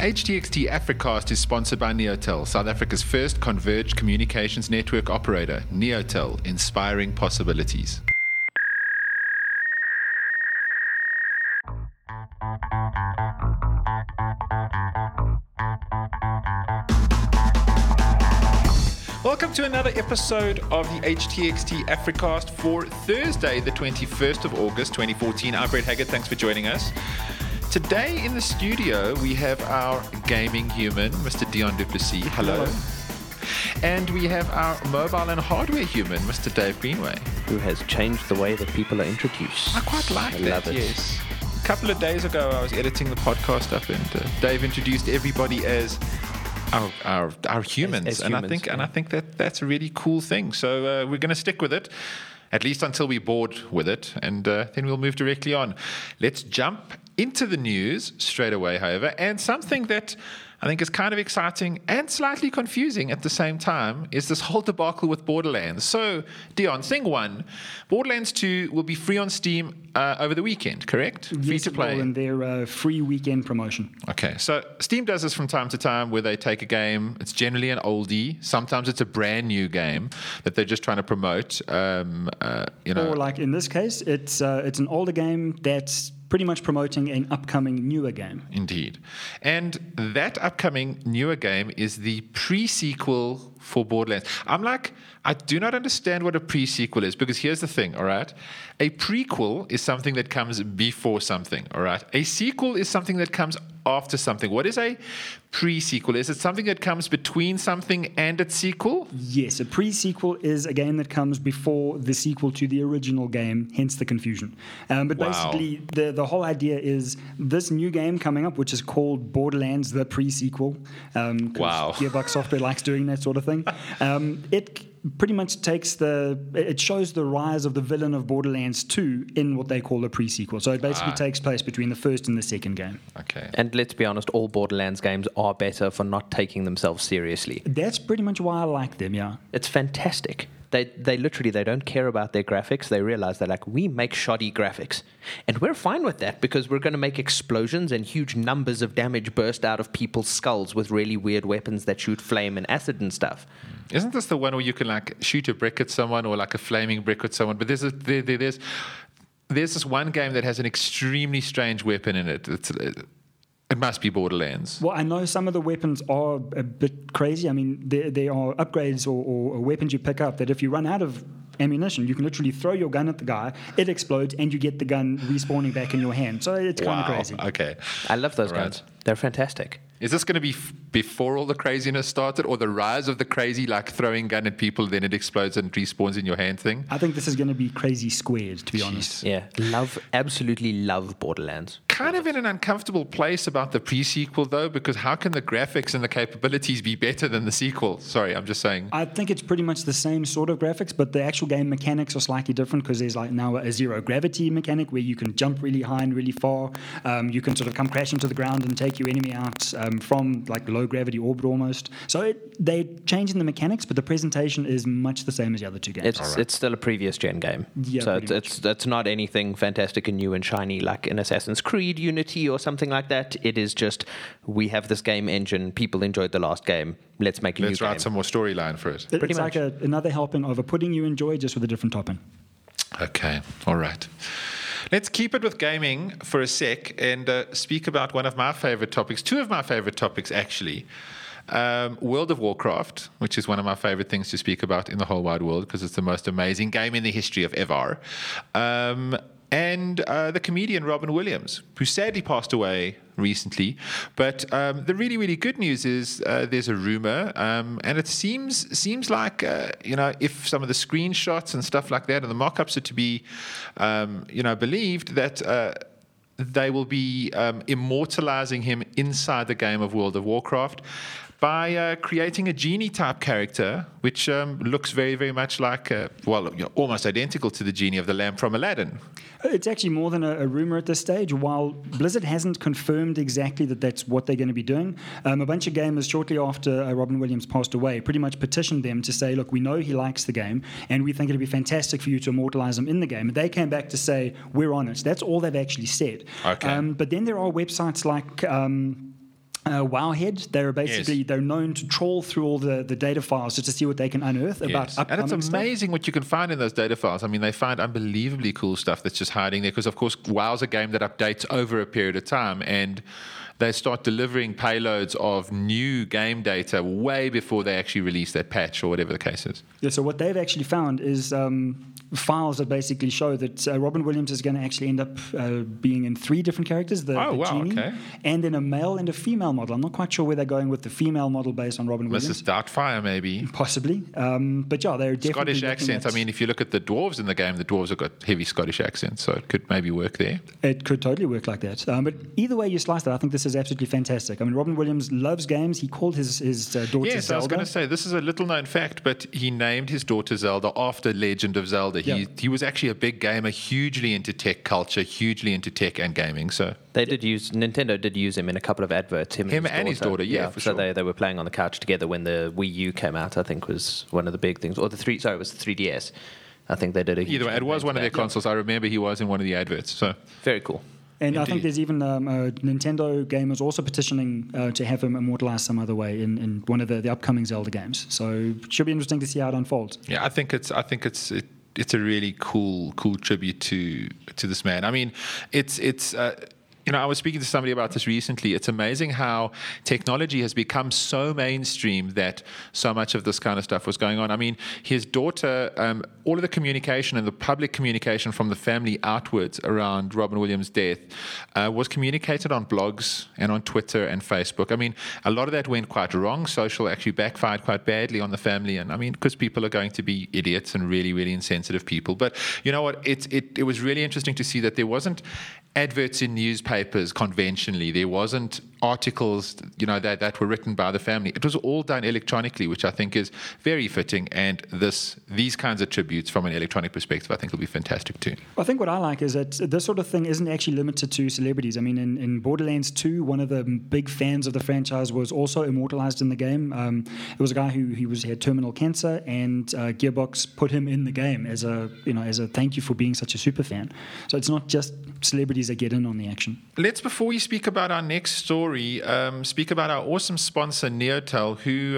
HTXT Africast is sponsored by Neotel, South Africa's first converged communications network operator. Neotel, inspiring possibilities. Welcome to another episode of the HTXT Africast for Thursday, the 21st of August, 2014. I'm Brett Haggett. Thanks for joining us. Today in the studio, we have our gaming human, Mr. Dion du Plessis. Hello. And we have our mobile and hardware human, Mr. Dave Greenway. Who has changed the way that people are introduced. I quite like I that, love it. Yes. A couple of days ago, I was editing the podcast up, and Dave introduced everybody as our humans, As and humans, I think that's a really cool thing. So we're going to stick with it, at least until we're bored with it, and then we'll move directly on. Let's jump into the news straight away, however, and something that I think is kind of exciting and slightly confusing at the same time is this whole debacle with Borderlands. So, Dion, thing one, Borderlands 2 will be free on Steam over the weekend, correct? Free Yes, to play. in their free weekend promotion. Okay, so Steam does this from time to time where they take a game, it's generally an oldie, sometimes it's a brand new game that they're just trying to promote, Or like in this case, it's an older game that's pretty much promoting an upcoming newer game. Indeed. And that upcoming newer game is the pre-sequel for Borderlands. I do not understand what a pre-sequel is, because here's the thing, all right? A prequel is something that comes before something, all right? A sequel is something that comes after something. What is a pre-sequel? Is it something that comes between something and its sequel? Yes, a pre-sequel is a game that comes before the sequel to the original game, hence the confusion. But Wow. basically, the whole idea is this new game coming up, which is called Borderlands, the pre-sequel. 'Cause Wow. Gearbox Software likes doing that sort of thing. It pretty much it shows the rise of the villain of Borderlands 2 in what they call a pre-sequel. So it basically takes place between the first and the second game. Okay. And let's be honest, all Borderlands games are better for not taking themselves seriously. That's pretty much why I like them, yeah. It's fantastic. They literally, they don't care about their graphics. They realize they're like, we make shoddy graphics. And we're fine with that because we're going to make explosions and huge numbers of damage burst out of people's skulls with really weird weapons that shoot flame and acid and stuff. Isn't this the one where you can like shoot a brick at someone or like a flaming brick at someone? But there's this one game that has an extremely strange weapon in it. It must be Borderlands. Well, I know some of the weapons are a bit crazy. I mean, there are upgrades or weapons you pick up that if you run out of ammunition, you can literally throw your gun at the guy, it explodes, and you get the gun respawning back in your hand. So it's kind of crazy. Okay. I love those Right. guns. They're fantastic. Is this going to be before all the craziness started, or the rise of the crazy, like throwing gun at people, then it explodes and respawns in your hand thing? I think this is going to be crazy squared, to be honest. Yeah, absolutely love Borderlands. Kind of in an uncomfortable place about the pre-sequel, though, because how can the graphics and the capabilities be better than the sequel? Sorry, I'm just saying. I think it's pretty much the same sort of graphics, but the actual game mechanics are slightly different because there's like now a zero gravity mechanic where you can jump really high and really far. You can sort of come crashing to the ground and take your enemy out from like low gravity orbit almost. So they're changing the mechanics, but the presentation is much the same as the other two games. It's still a previous gen game. Yeah, so pretty it's not anything fantastic and new and shiny like in Assassin's Creed Unity or something like that. It is just, we have this game engine, people enjoyed the last game, let's make a new game. Let's write some more storyline for it. It's much. like another helping of a pudding you enjoy, just with a different topping. Okay, all right. Let's keep it with gaming for a sec and speak about one of my favorite topics, two of my favorite topics, actually. World of Warcraft, which is one of my favorite things to speak about in the whole wide world because it's the most amazing game in the history of ever. And the comedian Robin Williams, who sadly passed away recently. But the really, really good news is there's a rumor, and it seems like, if some of the screenshots and stuff like that and the mock-ups are to be, believed, that they will be immortalizing him inside the game of World of Warcraft by creating a genie-type character, which looks very, very much like, almost identical to the genie of the lamp from Aladdin. It's actually more than a rumor at this stage. While Blizzard hasn't confirmed exactly that that's what they're going to be doing, a bunch of gamers shortly after Robin Williams passed away pretty much petitioned them to say, look, we know he likes the game, and we think it'd be fantastic for you to immortalize him in the game. And they came back to say, we're on it. That's all they've actually said. Okay. But then there are websites like Wowhead. They're known to trawl through all the data files just to see what they can unearth about Yes. upcoming And it's amazing what you can find in those data files. I mean, they find unbelievably cool stuff that's just hiding there because, of course, WoW's a game that updates over a period of time, and they start delivering payloads of new game data way before they actually release that patch or whatever the case is. Yeah, so what they've actually found is files that basically show that Robin Williams is going to actually end up being in 3 different characters, the genie, okay. and then a male and a female model. I'm not quite sure where they're going with the female model based on Robin Williams. Mrs. Doubtfire, maybe. Possibly. But yeah, they're definitely Scottish looking accent. at- I mean, if you look at the dwarves in the game, the dwarves have got heavy Scottish accents, so it could maybe work there. It could totally work like that. But either way you slice it, I think this is absolutely fantastic. I mean, Robin Williams loves games. He called his daughter Yes, Zelda. I was going to say, this is a little known fact, but he named his daughter Zelda after Legend of Zelda. Yeah. He was actually a big gamer, hugely into tech culture, hugely into tech and gaming. So Nintendo did use him in a couple of adverts. Him and his daughter, yeah, for so sure. they were playing on the couch together when the Wii U came out. I think was one of the big things, or it was the 3DS. I think they did a huge either way, it was campaign one of for their that. consoles. I remember he was in one of the adverts. So Very cool. And I Indeed. think there's even Nintendo gamers also petitioning to have him immortalized some other way in one of the upcoming Zelda games. So it should be interesting to see how it unfolds. yeah, I think it's a really cool tribute to this man. I mean, it's I was speaking to somebody about this recently. It's amazing how technology has become so mainstream that so much of this kind of stuff was going on. I mean, his daughter, all of the communication and the public communication from the family outwards around Robin Williams' death was communicated on blogs and on Twitter and Facebook. I mean, a lot of that went quite wrong. Social actually backfired quite badly on the family. And I mean, because people are going to be idiots and really, really insensitive people. But you know what? It was really interesting to see that there wasn't adverts in newspapers conventionally. There wasn't articles, that were written by the family. It was all done electronically, which I think is very fitting. And these kinds of tributes from an electronic perspective, I think will be fantastic too. I think what I like is that this sort of thing isn't actually limited to celebrities. I mean, in Borderlands 2, one of the big fans of the franchise was also immortalized in the game. It was a guy who had terminal cancer, and Gearbox put him in the game as a thank you for being such a super fan. So it's not just celebrities that get in on the action. Let's, before we speak about our next story, speak about our awesome sponsor, Neotel, who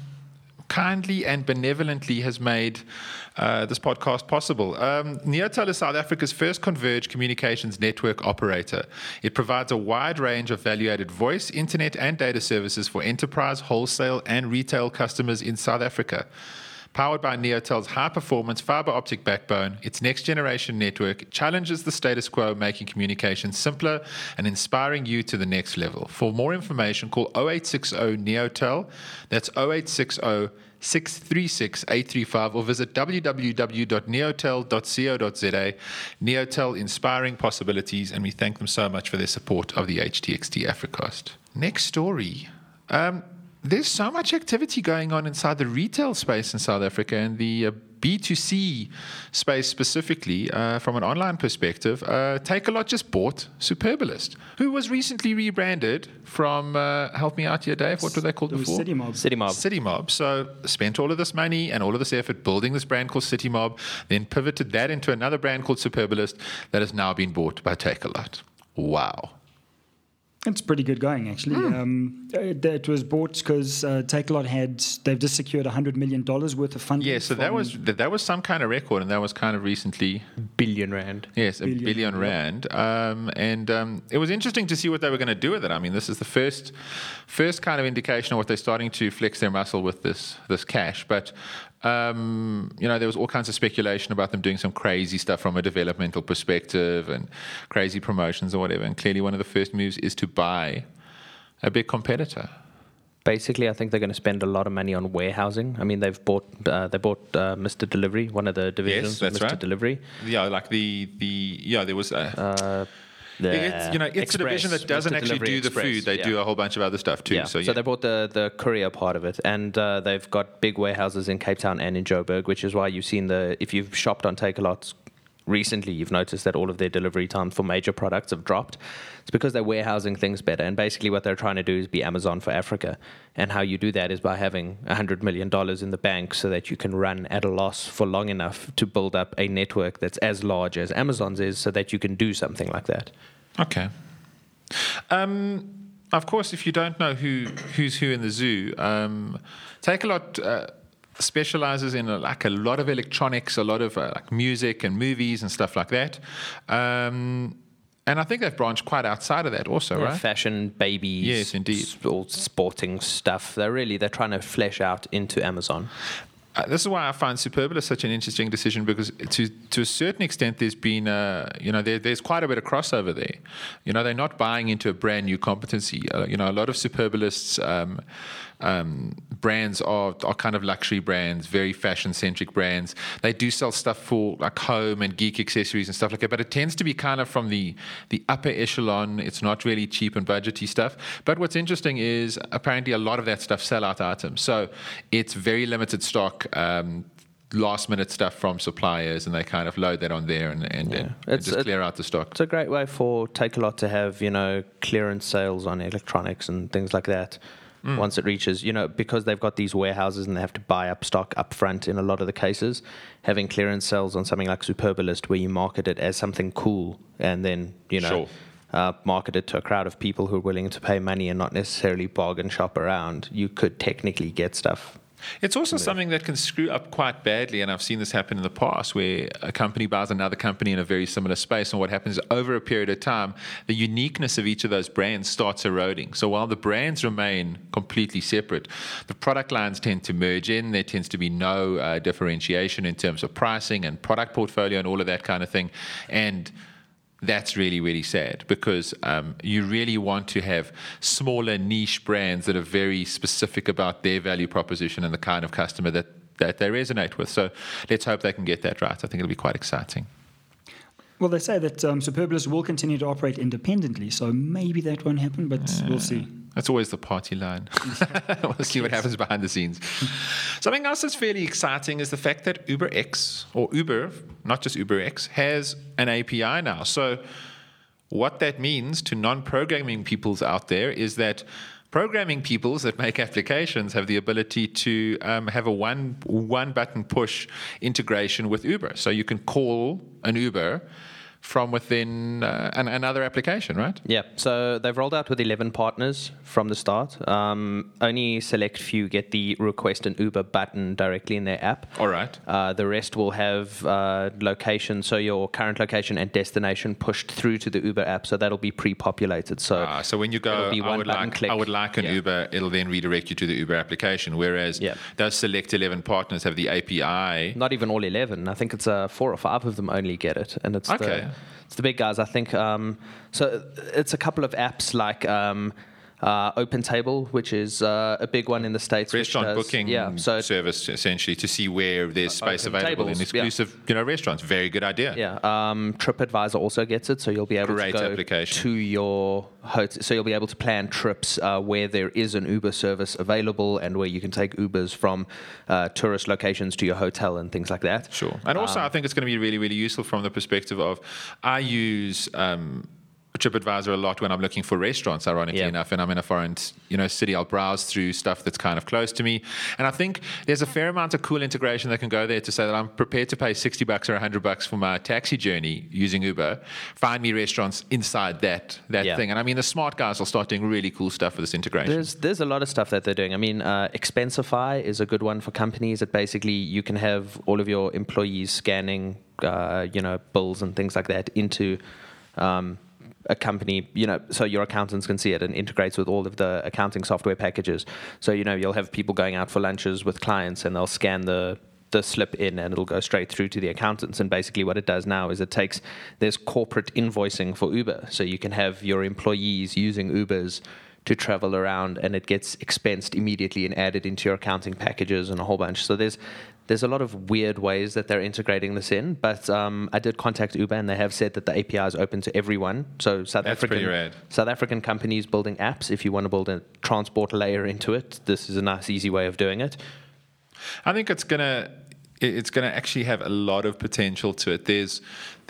kindly and benevolently has made this podcast possible. Neotel is South Africa's first converged communications network operator. It provides a wide range of value-added voice, internet, and data services for enterprise, wholesale, and retail customers in South Africa. Powered by Neotel's high-performance fiber optic backbone, its next-generation network challenges the status quo, making communication simpler and inspiring you to the next level. For more information, call 0860 Neotel. That's 0860 636 835, or visit www.neotel.co.za. Neotel, inspiring possibilities, and we thank them so much for their support of the HTXT Africast. Next story. There's so much activity going on inside the retail space in South Africa, and the B2C space specifically, from an online perspective. Takealot just bought Superbalist, who was recently rebranded from, help me out here, Dave, what were they called It was before? City Mob. City CityMob. Mob. So spent all of this money and all of this effort building this brand called CityMob, then pivoted that into another brand called Superbalist that has now been bought by Takealot. Wow. It's pretty good going, actually. It was bought because Takealot they've just secured $100 million worth of funding. Yeah, so that was some kind of record, and that was kind of recently. Billion rand. Yes, a billion rand. It was interesting to see what they were going to do with it. I mean, this is the first kind of indication of what they're starting to flex their muscle with this cash. But, there was all kinds of speculation about them doing some crazy stuff from a developmental perspective and crazy promotions or whatever. And clearly one of the first moves is to buy a big competitor. Basically, I think they're going to spend a lot of money on warehousing. I mean, they bought Mr. Delivery, one of the divisions Yes, of that's Mr. right. Delivery. Yeah, like there was it's a division that doesn't Mr. actually Delivery do the Express, food. They yeah. do a whole bunch of other stuff too. Yeah. So they bought the courier part of it, and they've got big warehouses in Cape Town and in Joburg, which is why you've seen if you've shopped on Takealot recently, you've noticed that all of their delivery times for major products have dropped. It's because they're warehousing things better, and basically what they're trying to do is be Amazon for Africa. And how you do that is by having $100 million in the bank so that you can run at a loss for long enough to build up a network that's as large as Amazon's is, so that you can do something like that. Okay. of course, if you don't know who's who in the zoo, Takealot specializes in like a lot of electronics, a lot of like music and movies and stuff like that. And I think they've branched quite outside of that also, right? Fashion, babies, Yes, indeed. All sporting stuff. They're trying to flesh out into Amazon. This is why I find Superbalist such an interesting decision, because to a certain extent there's been there's quite a bit of crossover there. They're not buying into a brand new competency. A lot of Superbalists brands are kind of luxury brands, very fashion centric brands. They do sell stuff for like home and geek accessories and stuff like that, but it tends to be kind of from the upper echelon. It's not really cheap and budgety stuff. But what's interesting is apparently a lot of that stuff sell out items. So it's very limited stock. Last minute stuff from suppliers, and they kind of load that on there and just clear out the stock. It's a great way for Takealot to have clearance sales on electronics and things like that. Once it reaches, because they've got these warehouses and they have to buy up stock up front in a lot of the cases, having clearance sales on something like Superbalist where you market it as something cool and then market it to a crowd of people who are willing to pay money and not necessarily bargain shop around, you could technically get stuff. It's also something that can screw up quite badly, and I've seen this happen in the past, where a company buys another company in a very similar space, and what happens is over a period of time, the uniqueness of each of those brands starts eroding. So while the brands remain completely separate, the product lines tend to merge in. There tends to be no differentiation in terms of pricing and product portfolio and all of that kind of thing. And that's really, really sad, because you really want to have smaller niche brands that are very specific about their value proposition and the kind of customer that they resonate with. So let's hope they can get that right. I think it'll be quite exciting. Well, they say that Superbalist will continue to operate independently, so maybe that won't happen, but we'll see. That's always the party line. We'll see what happens behind the scenes. Something else that's fairly exciting is the fact that UberX, or Uber, not just UberX, has an API now. So what that means to non-programming peoples out there is that programming peoples that make applications have the ability to have a one-button push integration with Uber. So you can call an Uber from within another application, right? Yeah, so they've rolled out with 11 partners from the start. Only select few get the request an Uber button directly in their app. All right. The rest will have location, so your current location and destination pushed through to the Uber app, so that'll be pre-populated. So when you go, I would like an Uber, it'll then redirect you to the Uber application, whereas those select 11 partners have the API. Not even all 11. I think it's 4 or 5 of them only get it, and it's it's the big guys, I think. So it's a couple of apps like OpenTable, which is a big one in the States. Restaurant booking service, essentially, to see where there's space available in exclusive restaurants. Very good idea. Yeah. TripAdvisor also gets it, so you'll be able to go to your hotel. So you'll be able to plan trips where there is an Uber service available and where you can take Ubers from tourist locations to your hotel and things like that. Sure. And also, I think it's going to be really, really useful from the perspective of I use TripAdvisor a lot when I'm looking for restaurants, ironically enough, and I'm in a foreign city. I'll browse through stuff that's kind of close to me, and I think there's a fair amount of cool integration that can go there to say that I'm prepared to pay $60 or $100 for my taxi journey using Uber. Find me restaurants inside that thing, and I mean the smart guys will start doing really cool stuff with this integration. There's a lot of stuff that they're doing. I mean, Expensify is a good one for companies. That basically you can have all of your employees scanning, bills and things like that into a company, so your accountants can see it and integrates with all of the accounting software packages. So, you'll have people going out for lunches with clients and they'll scan the slip in and it'll go straight through to the accountants. And basically what it does now is there's corporate invoicing for Uber. So you can have your employees using Ubers to travel around and it gets expensed immediately and added into your accounting packages and a whole bunch. So there's a lot of weird ways that they're integrating this in, but I did contact Uber and they have said that the API is open to everyone. So South African companies building apps, if you want to build a transport layer into it, this is a nice, easy way of doing it. I think it's gonna actually have a lot of potential to it. There's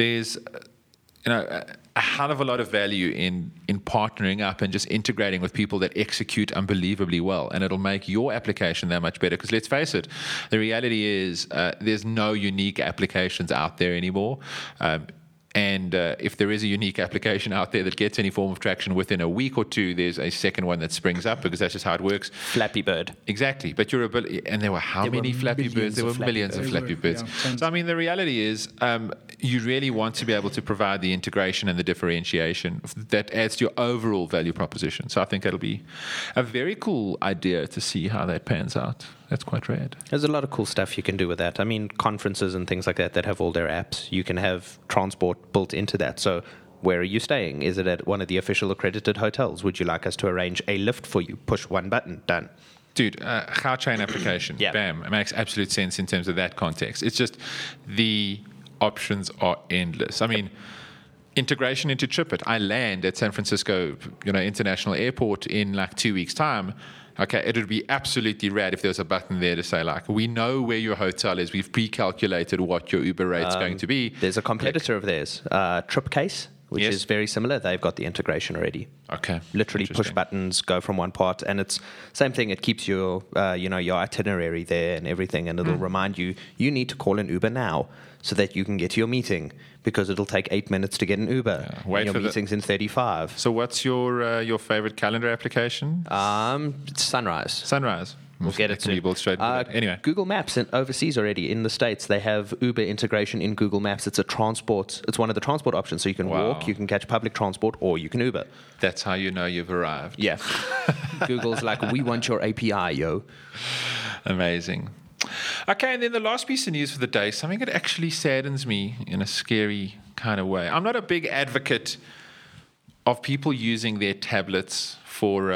a hell of a lot of value in partnering up and just integrating with people that execute unbelievably well, and it'll make your application that much better. Because let's face it, the reality is there's no unique applications out there anymore. And if there is a unique application out there that gets any form of traction within a week or two, there's a second one that springs up because that's just how it works. Flappy Bird. Exactly. But your ability, and there were many Flappy Birds? There were millions of Flappy Birds. Yeah, so, I mean, the reality is you really want to be able to provide the integration and the differentiation that adds to your overall value proposition. So I think that'll be a very cool idea to see how that pans out. That's quite rad. There's a lot of cool stuff you can do with that. I mean, conferences and things like that have all their apps. You can have transport built into that. So where are you staying? Is it at one of the official accredited hotels? Would you like us to arrange a lift for you? Push one button, done. Dude, Gautrain application, Yeah. bam. It makes absolute sense in terms of that context. It's just the options are endless. I mean, integration into TripIt. I land at San Francisco, International Airport in like 2 weeks' time. Okay, it would be absolutely rad if there was a button there to say, like, we know where your hotel is. We've pre-calculated what your Uber rate's going to be. There's a competitor of theirs, Tripcase, which Yes. is very similar. They've got the integration already. Okay. Literally push Interesting. buttons, go from one part, and it's same thing. It keeps your, your itinerary there and everything, and it'll remind you need to call an Uber now so that you can get to your meeting because it'll take 8 minutes to get an Uber. Yeah, wait and your for the- meeting's in 35. So what's your favorite calendar application? Sunrise. Sunrise. We'll get it Can be soon. built straight into that. Anyway. Google Maps overseas already in the States, they have Uber integration in Google Maps. It's it's one of the transport options. So you can Wow. walk, you can catch public transport, or you can Uber. That's how you know you've arrived. Yeah. Google's like, we want your API, yo. Amazing. Okay, and then the last piece of news for the day, something that actually saddens me in a scary kind of way. I'm not a big advocate of people using their tablets for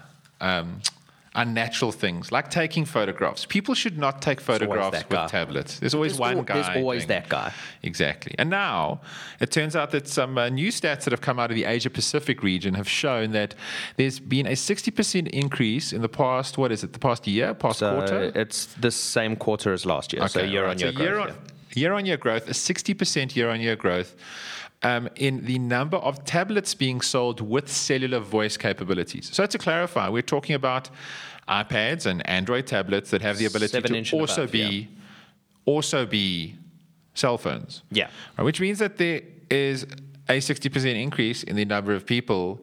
unnatural things, like taking photographs. People should not take photographs that with guy. tablets. There's always one guy. There's always doing that guy. Exactly. And now it turns out that some new stats that have come out of the Asia Pacific region have shown that there's been a 60% increase in the past, past year, past quarter? It's the same quarter as last year. So Okay, year all on right. year growth. Year-on-year growth, a 60% year-on-year growth in the number of tablets being sold with cellular voice capabilities. So to clarify, we're talking about iPads and Android tablets that have the ability 7 inch to and also above, also be cell phones. Yeah. Which means that there is a 60% increase in the number of people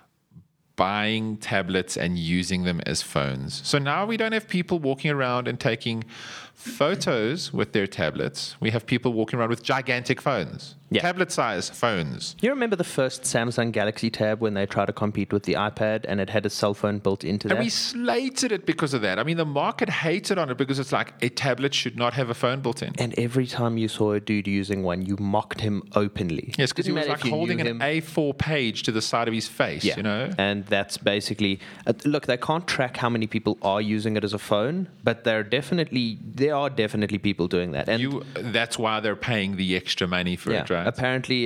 buying tablets and using them as phones. So now we don't have people walking around and taking photos with their tablets. We have people walking around with gigantic phones, Yeah. tablet-sized phones. You remember the first Samsung Galaxy Tab when they tried to compete with the iPad and it had a cell phone built into And that? we slated it because of that. I mean, the market hated on it because it's like a tablet should not have a phone built in. And every time you saw a dude using one, you mocked him openly. Yes, because he Didn't was matter like if you holding knew an him. A4 page to the side of his face, Yeah. you know? And that's basically look, they can't track how many people are using it as a phone, but there are definitely people doing that. And That's why they're paying the extra money for yeah, it, right? apparently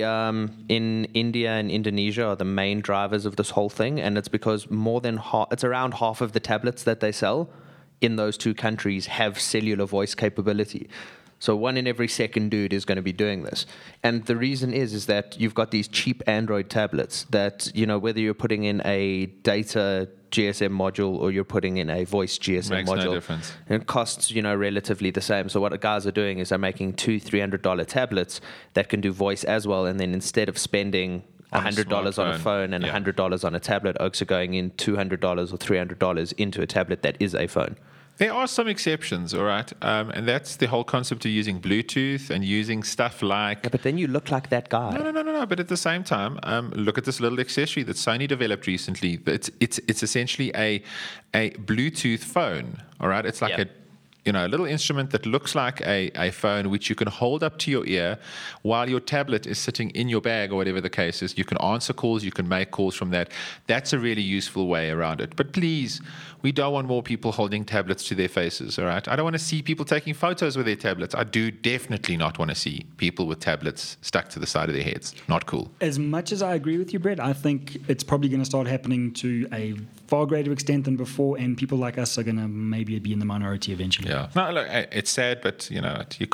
in India and Indonesia are the main drivers of this whole thing, and it's because it's around half of the tablets that they sell in those two countries have cellular voice capability. So 1 in every second dude is going to be doing this. And the reason is that you've got these cheap Android tablets that, whether you're putting in a data GSM module or you're putting in a voice GSM Makes module, no difference. it costs, relatively the same. So what the guys are doing is they're making $200-$300 tablets that can do voice as well. And then instead of spending $100 on a phone and Yeah. $100 on a tablet, Oaks are going in $200 or $300 into a tablet that is a phone. There are some exceptions, all right? And that's the whole concept of using Bluetooth and using stuff like... Yeah, but then you look like that guy. No. But at the same time, look at this little accessory that Sony developed recently. It's essentially a Bluetooth phone, all right? It's like a little instrument that looks like a phone, which you can hold up to your ear while your tablet is sitting in your bag or whatever the case is. You can answer calls, you can make calls from that. That's a really useful way around it. But please, we don't want more people holding tablets to their faces, all right? I don't want to see people taking photos with their tablets. I do definitely not want to see people with tablets stuck to the side of their heads. Not cool. As much as I agree with you, Brett, I think it's probably going to start happening to a far greater extent than before, and people like us are going to maybe be in the minority eventually. Yeah. No, look, it's sad, but you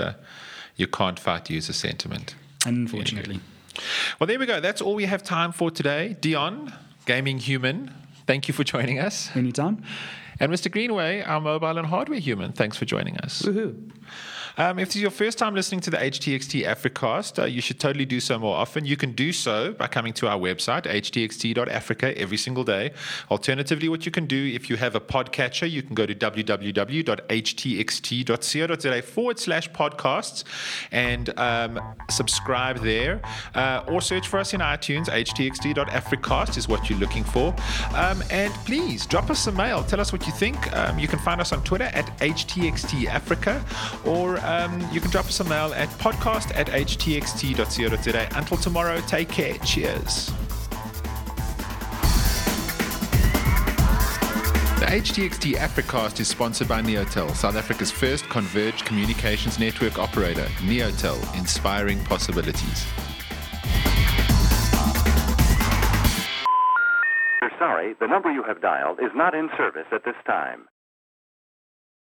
can't fight user sentiment. Unfortunately. Well, there we go. That's all we have time for today. Dion, gaming human, thank you for joining us. Anytime. And Mr. Greenway, our mobile and hardware human, thanks for joining us. Woohoo. If this is your first time listening to the HTXT Africast, you should totally do so more often. You can do so by coming to our website, htxt.africa, every single day. Alternatively, what you can do, if you have a podcatcher, you can go to www.htxt.co.za/podcasts and subscribe there. Or search for us in iTunes. htxt.africast is what you're looking for. And please, drop us a mail. Tell us what you think. You can find us on Twitter at HTXTAfrica, or you can drop us a mail at podcast@htxt.co.za. Until tomorrow, take care. Cheers. The HTXT Africast is sponsored by Neotel, South Africa's first converged communications network operator. Neotel, inspiring possibilities. We're sorry, the number you have dialed is not in service at this time.